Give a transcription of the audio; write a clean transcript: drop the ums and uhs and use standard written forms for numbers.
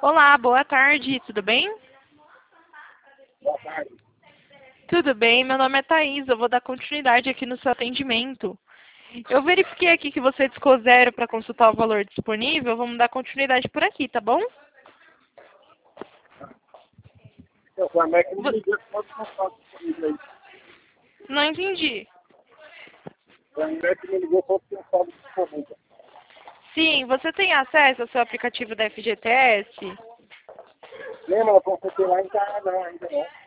Olá, boa tarde, tudo bem? Boa tarde. Tudo bem, meu nome é Thaís, eu vou dar continuidade aqui no seu atendimento. Eu verifiquei aqui que você discou zero para consultar o valor disponível, vamos dar continuidade por aqui, tá bom? Então, foi a MEC que me Vo- ligou, pode contar disponível aí. Não entendi. Foi a MEC que me ligou, pode contar disponível. Sim, você tem acesso ao seu aplicativo da FGTS? Lembra, eu consultei lá em casa, não, ainda não.